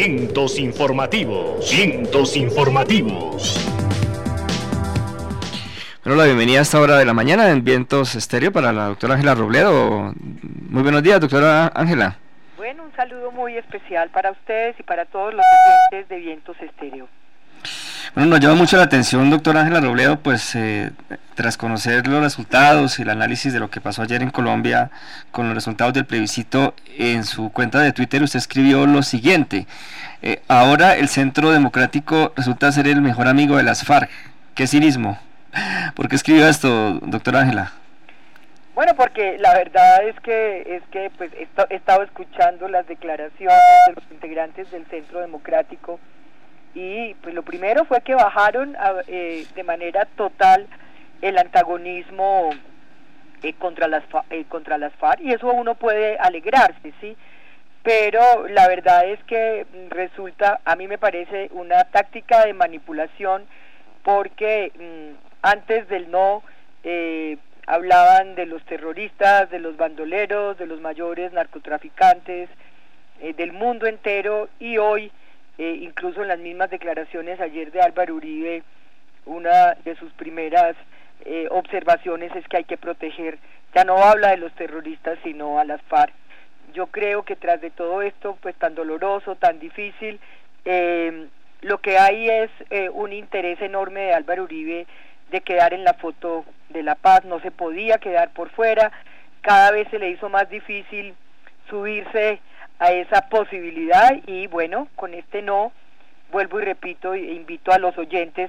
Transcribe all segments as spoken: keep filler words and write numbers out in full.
Vientos informativos, vientos informativos. Bueno, la bienvenida a esta hora de la mañana en Vientos Estéreo para la doctora Ángela Robledo. Muy buenos días, doctora Ángela. Bueno, un saludo muy especial para ustedes y para todos los oyentes de Vientos Estéreo. Bueno, nos llama mucho la atención, doctora Ángela Robledo, pues eh, tras conocer los resultados y el análisis de lo que pasó ayer en Colombia con los resultados del plebiscito, en su cuenta de Twitter usted escribió lo siguiente: eh, ahora el Centro Democrático resulta ser el mejor amigo de las FARC. ¡Qué cinismo! ¿Por qué escribió esto, doctora Ángela? Bueno, porque la verdad es que es que pues he, he estado escuchando las declaraciones de los integrantes del Centro Democrático y pues lo primero fue que bajaron a, eh, de manera total el antagonismo eh, contra las eh, contra las FARC, y eso uno puede alegrarse, sí, pero la verdad es que resulta, a mí me parece una táctica de manipulación, porque mmm, antes del no eh, hablaban de los terroristas, de los bandoleros, de los mayores narcotraficantes, eh, del mundo entero, y hoy, eh, incluso en las mismas declaraciones ayer de Álvaro Uribe, una de sus primeras eh, observaciones es que hay que proteger, ya no habla de los terroristas sino a las FARC. Yo creo que tras de todo esto, pues tan doloroso, tan difícil, eh, lo que hay es eh, un interés enorme de Álvaro Uribe de quedar en la foto de la paz. No se podía quedar por fuera, cada vez se le hizo más difícil subirse a esa posibilidad, y bueno, con este no, vuelvo y repito, e invito a los oyentes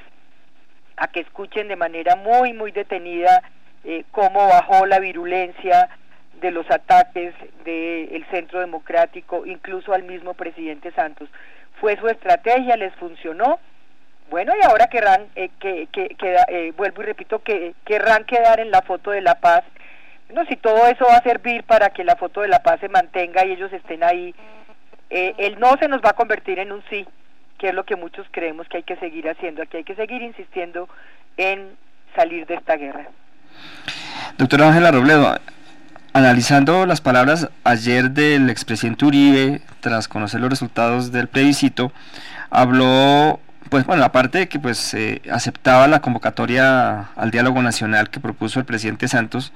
a que escuchen de manera muy muy detenida eh, cómo bajó la virulencia de los ataques del Centro Democrático, incluso al mismo presidente Santos. Fue su estrategia, les funcionó. Bueno, y ahora querrán, eh, que, que, que eh, vuelvo y repito, que querrán quedar en la foto de la paz. Bueno, si todo eso va a servir para que la foto de la paz se mantenga y ellos estén ahí, eh, el no se nos va a convertir en un sí, que es lo que muchos creemos que hay que seguir haciendo. Aquí hay que seguir insistiendo en salir de esta guerra. Doctora Ángela Robledo, analizando las palabras ayer del expresidente Uribe, tras conocer los resultados del plebiscito, habló, pues bueno, aparte de que pues eh, aceptaba la convocatoria al diálogo nacional que propuso el presidente Santos,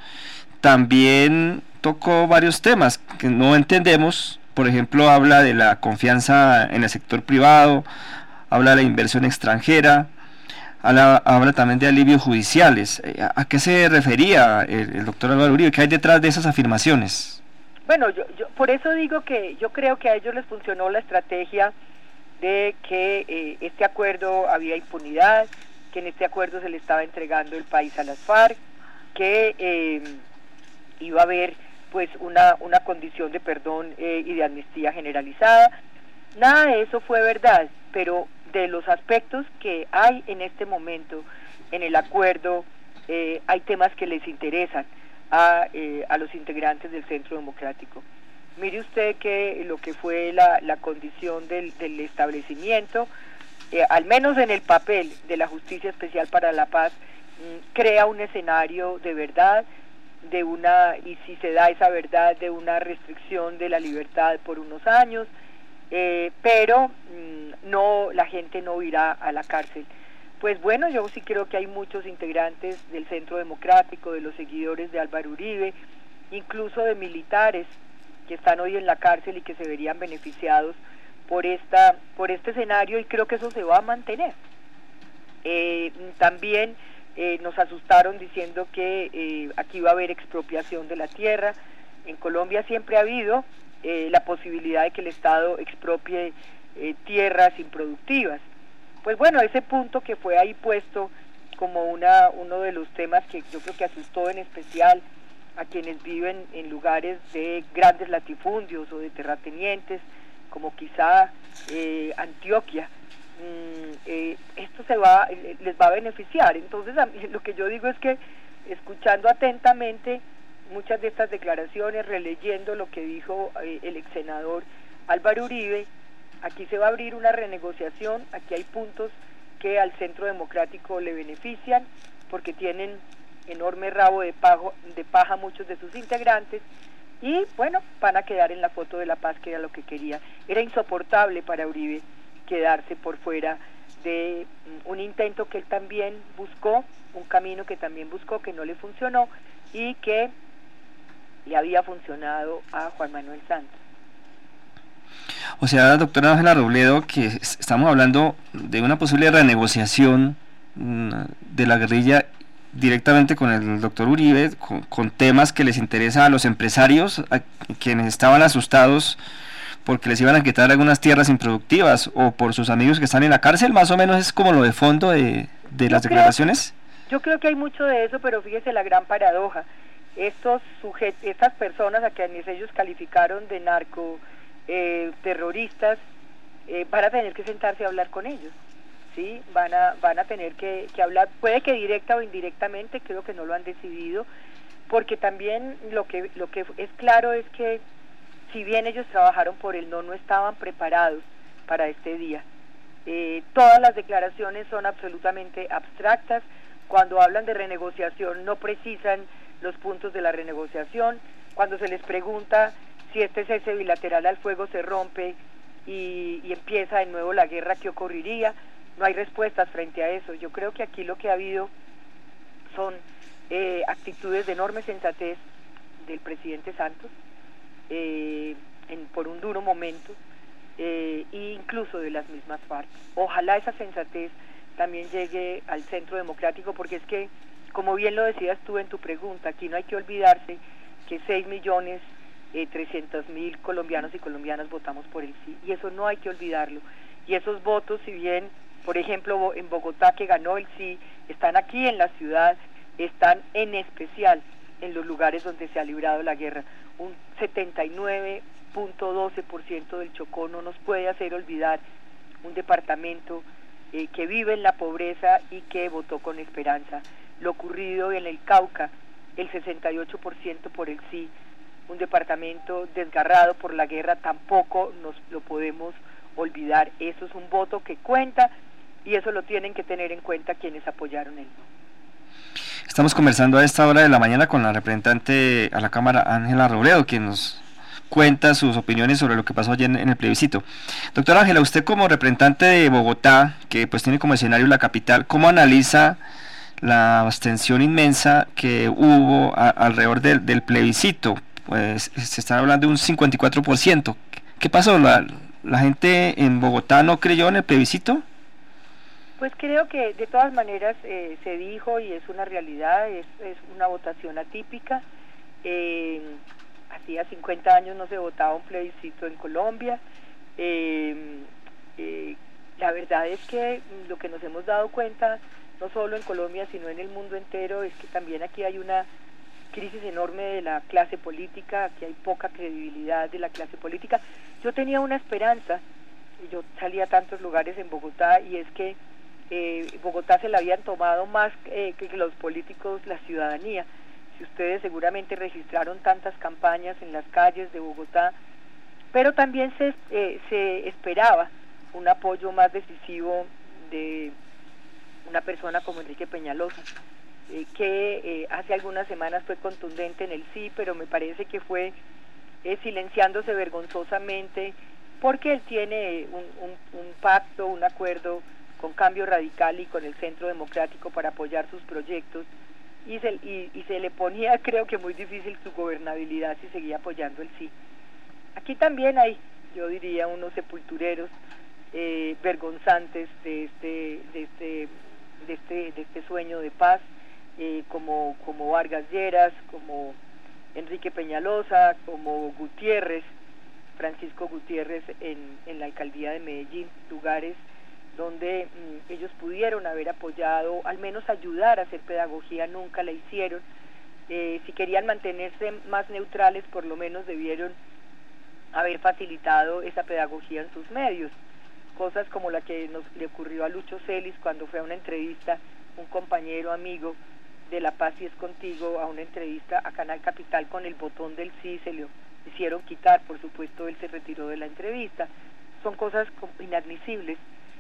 también tocó varios temas que no entendemos. Por ejemplo, habla de la confianza en el sector privado, habla de la inversión extranjera, habla, habla también de alivios judiciales. ¿A, a qué se refería el, el doctor Álvaro Uribe? ¿Qué hay detrás de esas afirmaciones? Bueno, yo, yo por eso digo que yo creo que a ellos les funcionó la estrategia de que eh, este acuerdo había impunidad, que en este acuerdo se le estaba entregando el país a las FARC, que eh, iba a haber pues una, una condición de perdón eh, y de amnistía generalizada. Nada de eso fue verdad, pero de los aspectos que hay en este momento en el acuerdo, eh, hay temas que les interesan a, eh, a los integrantes del Centro Democrático. Mire usted que lo que fue la, la condición del, del establecimiento, eh, al menos en el papel de la Justicia Especial para la Paz, mmm, crea un escenario de verdad, de una, y si se da esa verdad, de una restricción de la libertad por unos años, eh, pero mmm, no, la gente no irá a la cárcel. Pues bueno, yo sí creo que hay muchos integrantes del Centro Democrático, de los seguidores de Álvaro Uribe, incluso de militares que están hoy en la cárcel y que se verían beneficiados por esta por este escenario, y creo que eso se va a mantener. Eh, también eh, nos asustaron diciendo que eh, aquí va a haber expropiación de la tierra. En Colombia siempre ha habido eh, la posibilidad de que el Estado expropie eh, tierras improductivas. Pues bueno, ese punto que fue ahí puesto como una uno de los temas que yo creo que asustó en especial a quienes viven en lugares de grandes latifundios o de terratenientes, como quizá eh, Antioquia, mm, eh, esto se va, les va a beneficiar. Entonces, a mí, lo que yo digo es que, escuchando atentamente muchas de estas declaraciones, releyendo lo que dijo eh, el ex senador Álvaro Uribe, aquí se va a abrir una renegociación, aquí hay puntos que al Centro Democrático le benefician, porque tienen enorme rabo de, pago, de paja muchos de sus integrantes, y bueno, van a quedar en la foto de la paz, que era lo que quería. Era insoportable para Uribe quedarse por fuera de un intento que él también buscó, un camino que también buscó, que no le funcionó y que le había funcionado a Juan Manuel Santos. O sea, doctora Ángela Robledo, que estamos hablando de una posible renegociación de la guerrilla directamente con el doctor Uribe, con, con temas que les interesa a los empresarios, a quienes estaban asustados porque les iban a quitar algunas tierras improductivas, o por sus amigos que están en la cárcel. Más o menos es como lo de fondo de, de las declaraciones. Yo creo que hay mucho de eso, pero fíjese la gran paradoja. Estos sujet estas personas a quienes ellos calificaron de narco eh, terroristas eh, van a tener que sentarse a hablar con ellos, ¿sí? Van a, van a tener que, que hablar, puede que directa o indirectamente, creo que no lo han decidido, porque también lo que, lo que es claro es que si bien ellos trabajaron por el no, no estaban preparados para este día. Eh, todas las declaraciones son absolutamente abstractas. Cuando hablan de renegociación no precisan los puntos de la renegociación. Cuando se les pregunta si este cese bilateral al fuego se rompe y, y empieza de nuevo la guerra, ¿qué ocurriría? No hay respuestas frente a eso. Yo creo que aquí lo que ha habido son eh, actitudes de enorme sensatez del presidente Santos, eh, en, por un duro momento, eh, e incluso de las mismas FARC. Ojalá esa sensatez también llegue al Centro Democrático, porque es que, como bien lo decías tú en tu pregunta, aquí no hay que olvidarse que seis millones trescientos mil colombianos y colombianas votamos por el sí, y eso no hay que olvidarlo. Y esos votos, si bien, por ejemplo, en Bogotá, que ganó el sí, están aquí en la ciudad, están en especial en los lugares donde se ha librado la guerra. Un setenta y nueve punto doce por ciento del Chocó no nos puede hacer olvidar un departamento eh, que vive en la pobreza y que votó con esperanza. Lo ocurrido en el Cauca, el sesenta y ocho por ciento por el sí, un departamento desgarrado por la guerra, tampoco nos lo podemos olvidar. Eso es un voto que cuenta, y eso lo tienen que tener en cuenta quienes apoyaron el no. Estamos conversando a esta hora de la mañana con la representante a la Cámara, Ángela Robledo, quien nos cuenta sus opiniones sobre lo que pasó ayer en el plebiscito. Doctora Ángela, usted como representante de Bogotá, que pues tiene como escenario la capital, ¿cómo analiza la abstención inmensa que hubo a, alrededor del, del plebiscito? Pues se está hablando de un cincuenta y cuatro por ciento. ¿Qué pasó? ¿La, la gente en Bogotá no creyó en el plebiscito? Pues creo que de todas maneras eh, se dijo, y es una realidad, es, es una votación atípica. Eh, hacía cincuenta años no se votaba un plebiscito en Colombia. Eh, eh, la verdad es que lo que nos hemos dado cuenta, no solo en Colombia, sino en el mundo entero, es que también aquí hay una crisis enorme de la clase política, aquí hay poca credibilidad de la clase política. Yo tenía una esperanza, yo salía a tantos lugares en Bogotá, y es que eh, Bogotá se la habían tomado más eh, que los políticos, la ciudadanía. Si ustedes seguramente registraron tantas campañas en las calles de Bogotá, pero también se, eh, se esperaba un apoyo más decisivo de una persona como Enrique Peñalosa, eh, que eh, hace algunas semanas fue contundente en el sí, pero me parece que fue eh, silenciándose vergonzosamente, porque él tiene un, un, un pacto, un acuerdo con Cambio Radical y con el Centro Democrático para apoyar sus proyectos, y se, y, y se le ponía, creo que muy difícil, su gobernabilidad si seguía apoyando el sí. Aquí también hay, yo diría, unos sepultureros eh, vergonzantes de este, de este, de este, de este sueño de paz, eh, como, como Vargas Lleras, como Enrique Peñalosa, como Gutiérrez, Francisco Gutiérrez en, en la alcaldía de Medellín, lugares donde mmm, ellos pudieron haber apoyado, al menos ayudar a hacer pedagogía, nunca la hicieron. Eh, si querían mantenerse más neutrales, por lo menos debieron haber facilitado esa pedagogía en sus medios. Cosas como la que nos le ocurrió a Lucho Celis cuando fue a una entrevista, un compañero amigo de La Paz y es Contigo, a una entrevista a Canal Capital con el botón del sí, se le hicieron quitar, por supuesto él se retiró de la entrevista. Son cosas inadmisibles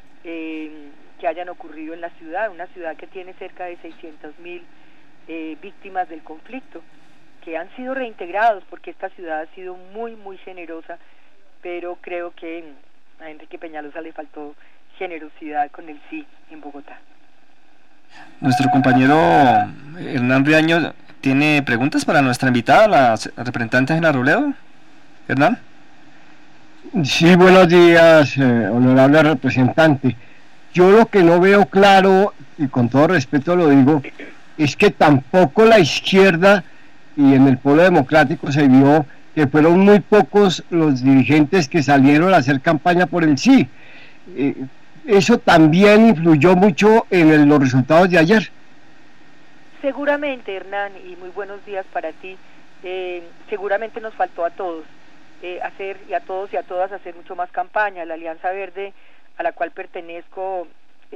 eh, que hayan ocurrido en la ciudad, una ciudad que tiene cerca de seiscientas mil eh, víctimas del conflicto, que han sido reintegrados, porque esta ciudad ha sido muy, muy generosa, pero creo que a Enrique Peñalosa le faltó generosidad con el sí en Bogotá. Nuestro compañero Hernán Riaño tiene preguntas para nuestra invitada, la representante Ángela Robledo. Hernán. Sí, buenos días, eh, honorable representante. Yo lo que no veo claro, y con todo respeto lo digo, es que tampoco la izquierda y en el Polo Democrático se vio que fueron muy pocos los dirigentes que salieron a hacer campaña por el sí. Eh, eso también influyó mucho en el, los resultados de ayer. Seguramente, Hernán, y muy buenos días para ti. Eh, seguramente nos faltó a todos eh, hacer, y a todos y a todas hacer mucho más campaña. La Alianza Verde, a la cual pertenezco,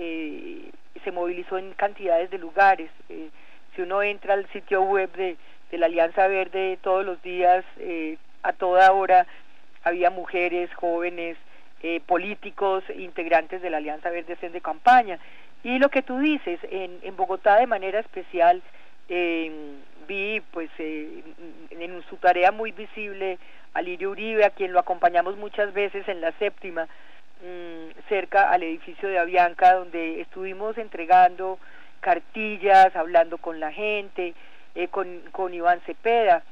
eh, se movilizó en cantidades de lugares. Eh, si uno entra al sitio web de, de la Alianza Verde, todos los días, eh, a toda hora, había mujeres, jóvenes, eh, políticos, integrantes de la Alianza Verde hacen de campaña. Y lo que tú dices, en, en Bogotá de manera especial, eh, vi pues eh, en, en su tarea muy visible a Lirio Uribe, a quien lo acompañamos muchas veces en la séptima, mmm, cerca al edificio de Avianca, donde estuvimos entregando cartillas, hablando con la gente, eh, con, con Iván Cepeda,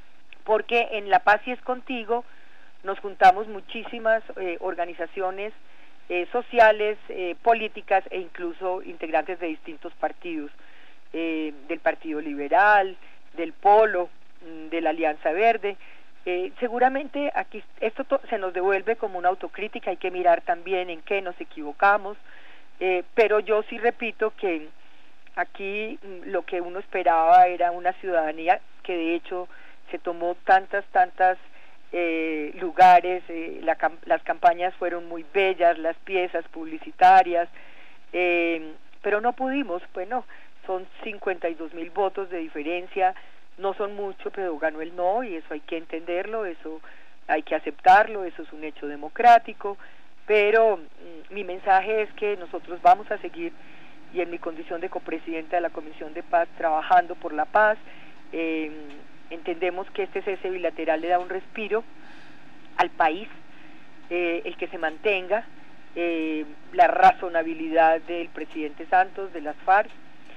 porque en La Paz y es Contigo nos juntamos muchísimas eh, organizaciones eh, sociales, eh, políticas e incluso integrantes de distintos partidos, eh, del Partido Liberal, del Polo, mmm, de la Alianza Verde. Eh, seguramente aquí esto se nos devuelve como una autocrítica, hay que mirar también en qué nos equivocamos, eh, pero yo sí repito que aquí mmm, lo que uno esperaba era una ciudadanía que de hecho se tomó tantas, tantas Eh, lugares, eh, la, las campañas fueron muy bellas, las piezas publicitarias, eh, pero no pudimos, bueno, son cincuenta y dos mil votos de diferencia, no son mucho, pero ganó el no, y eso hay que entenderlo, eso hay que aceptarlo, eso es un hecho democrático, pero mm, mi mensaje es que nosotros vamos a seguir, y en mi condición de copresidenta de la Comisión de Paz, trabajando por la paz. eh, Entendemos que este cese bilateral le da un respiro al país, eh, el que se mantenga eh, la razonabilidad del presidente Santos, de las FARC,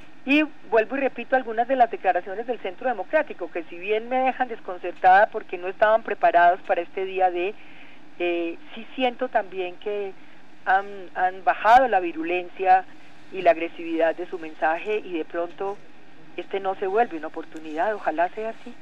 y vuelvo y repito algunas de las declaraciones del Centro Democrático, que si bien me dejan desconcertada porque no estaban preparados para este día de, eh, sí siento también que han, han bajado la virulencia y la agresividad de su mensaje, y de pronto este no se vuelve una oportunidad, ojalá sea así.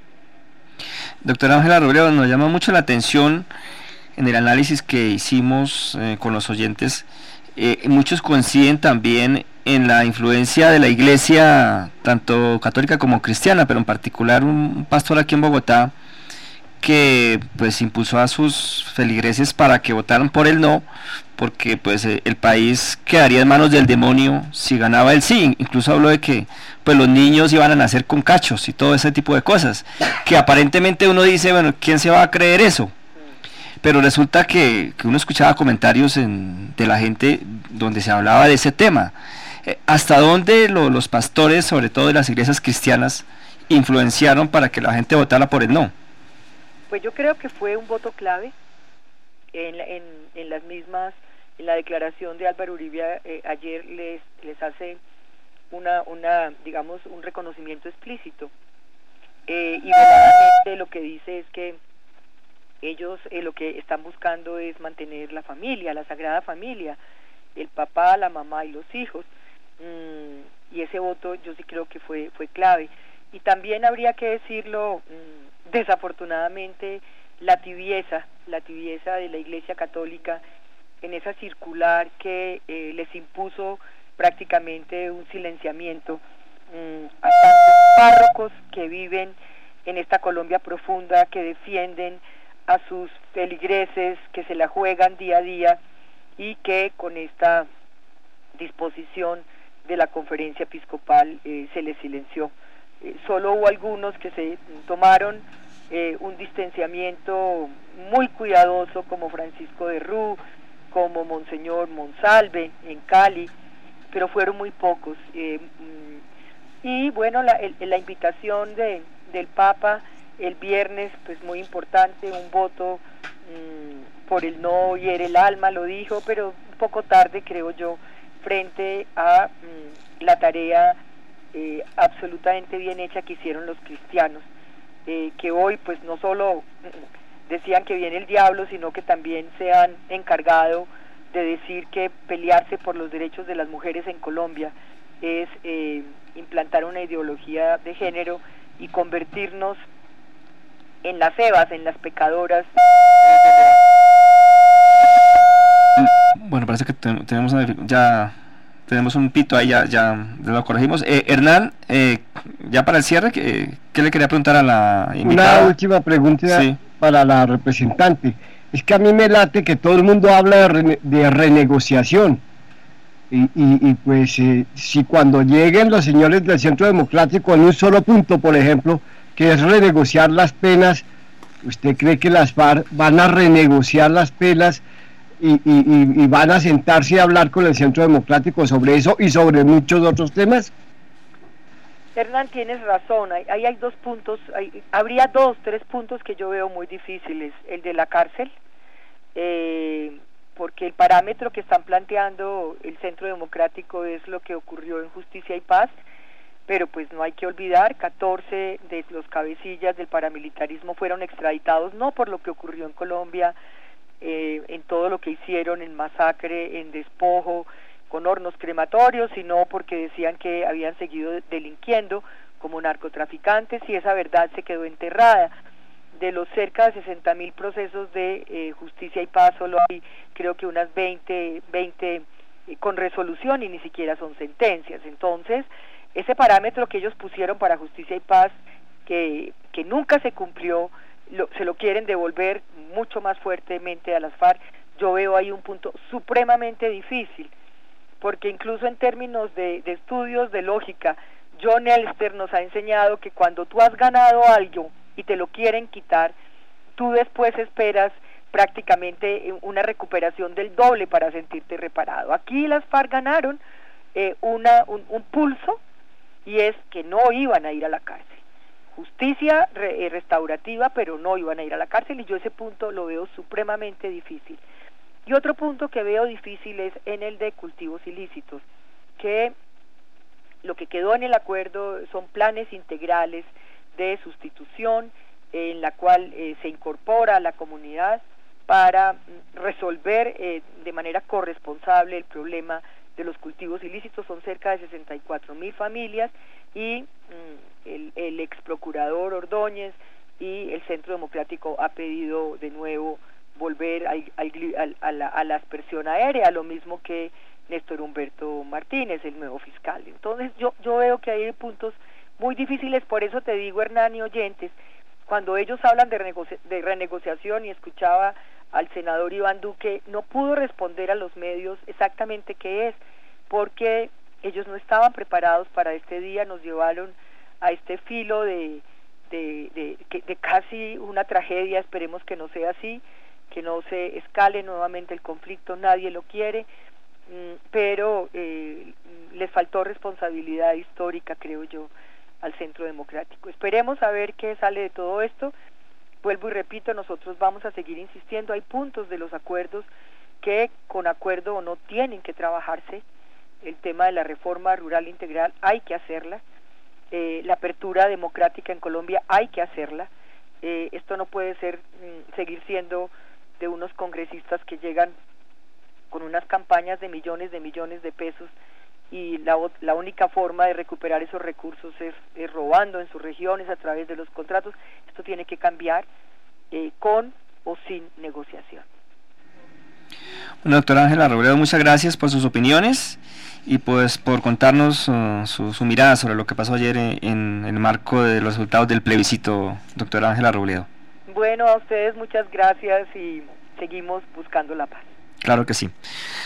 Doctora Ángela Robledo, nos llama mucho la atención en el análisis que hicimos eh, con los oyentes, eh, muchos coinciden también en la influencia de la iglesia, tanto católica como cristiana, pero en particular un pastor aquí en Bogotá, que pues impulsó a sus feligreses para que votaran por el no, porque pues el país quedaría en manos del demonio si ganaba el sí. Incluso habló de que pues los niños iban a nacer con cachos y todo ese tipo de cosas, que aparentemente uno dice, bueno, ¿quién se va a creer eso? Pero resulta que, que uno escuchaba comentarios en, de la gente donde se hablaba de ese tema. Eh, ¿Hasta dónde lo, los pastores, sobre todo de las iglesias cristianas, influenciaron para que la gente votara por el no? Pues yo creo que fue un voto clave en, en, en las mismas, en la declaración de Álvaro Uribe eh, ayer les, les hace una, una, digamos, un reconocimiento explícito. Eh, y verdaderamente lo que dice es que ellos eh, lo que están buscando es mantener la familia, la Sagrada Familia, el papá, la mamá y los hijos. Mm, y ese voto yo sí creo que fue, fue clave. Y también habría que decirlo, mmm, desafortunadamente, la tibieza, la tibieza de la Iglesia Católica en esa circular que eh, les impuso prácticamente un silenciamiento mmm, a tantos párrocos que viven en esta Colombia profunda, que defienden a sus feligreses, que se la juegan día a día, y que con esta disposición de la conferencia episcopal eh, se les silenció. Eh, solo hubo algunos que se tomaron eh, un distanciamiento muy cuidadoso, como Francisco de Rú, como Monseñor Monsalve en Cali, pero fueron muy pocos. Eh, y bueno, la, el, la invitación de, del Papa el viernes, pues muy importante, un voto mmm, por el no hiere el alma, lo dijo, pero un poco tarde, creo yo, frente a mmm, la tarea eh, absolutamente bien hecha que hicieron los cristianos, eh, que hoy pues no solo mmm, decían que viene el diablo, sino que también se han encargado de decir que pelearse por los derechos de las mujeres en Colombia es eh, implantar una ideología de género y convertirnos en las evas, en las pecadoras. Bueno, parece que ten, tenemos una, ya tenemos un pito ahí, ya, ya lo corregimos. Eh, Hernán, eh, ya para el cierre, ¿qué, ¿qué le quería preguntar a la invitada? Una última pregunta sí. para la representante. Es que a mí me late que todo el mundo habla de, rene, de renegociación. Y, y, y pues eh, si cuando lleguen los señores del Centro Democrático en un solo punto, por ejemplo, que es renegociar las penas, ¿usted cree que las FARC van a renegociar las penas y, y, y, y van a sentarse a hablar con el Centro Democrático sobre eso y sobre muchos otros temas? Hernán, tienes razón, ahí hay, hay dos puntos, hay, habría dos, tres puntos que yo veo muy difíciles. El de la cárcel, eh, porque el parámetro que están planteando el Centro Democrático es lo que ocurrió en Justicia y Paz, pero pues no hay que olvidar, catorce de los cabecillas del paramilitarismo fueron extraditados, no por lo que ocurrió en Colombia, eh, en todo lo que hicieron, en masacre, en despojo, con hornos crematorios, sino porque decían que habían seguido delinquiendo como narcotraficantes, y esa verdad se quedó enterrada. De los cerca de sesenta mil procesos de eh, Justicia y Paz, solo hay creo que unas veinte, veinte eh, con resolución y ni siquiera son sentencias. Entonces, ese parámetro que ellos pusieron para Justicia y Paz, que, que nunca se cumplió, lo, se lo quieren devolver mucho más fuertemente a las FARC. Yo veo ahí un punto supremamente difícil, porque incluso en términos de, de estudios de lógica, John Elster nos ha enseñado que cuando tú has ganado algo y te lo quieren quitar, tú después esperas prácticamente una recuperación del doble para sentirte reparado. Aquí las FARC ganaron eh, una, un, un pulso, y es que no iban a ir a la cárcel. Justicia re, eh, restaurativa, pero no iban a ir a la cárcel, y yo ese punto lo veo supremamente difícil. Y otro punto que veo difícil es en el de cultivos ilícitos, que lo que quedó en el acuerdo son planes integrales de sustitución, en la cual eh, se incorpora a la comunidad para resolver eh, de manera corresponsable el problema de los cultivos ilícitos. Son cerca de sesenta y cuatro mil familias, y mm, el, el ex procurador Ordóñez y el Centro Democrático ha pedido de nuevo volver al, al, a, la, a la aspersión aérea, lo mismo que Néstor Humberto Martínez, el nuevo fiscal. Entonces yo, yo veo que hay puntos muy difíciles. Por eso te digo, Hernán y oyentes, cuando ellos hablan de, renegoci de renegociación, y escuchaba al senador Iván Duque, no pudo responder a los medios exactamente qué es, porque ellos no estaban preparados para este día, nos llevaron a este filo de, de, de, de, de casi una tragedia. Esperemos que no sea así, que no se escale nuevamente el conflicto, nadie lo quiere, pero eh, les faltó responsabilidad histórica, creo yo, al Centro Democrático. Esperemos a ver qué sale de todo esto. Vuelvo y repito, nosotros vamos a seguir insistiendo. Hay puntos de los acuerdos que con acuerdo o no tienen que trabajarse. El tema de la reforma rural integral hay que hacerla, eh, la apertura democrática en Colombia hay que hacerla. Eh, esto no puede ser mm, seguir siendo de unos congresistas que llegan con unas campañas de millones de millones de pesos, y la, la única forma de recuperar esos recursos es, es robando en sus regiones a través de los contratos. Esto tiene que cambiar eh, con o sin negociación. Bueno, doctora Ángela Robledo, muchas gracias por sus opiniones y pues por contarnos uh, su, su mirada sobre lo que pasó ayer en, en el marco de los resultados del plebiscito, doctora Ángela Robledo. Bueno, a ustedes muchas gracias y seguimos buscando la paz. Claro que sí.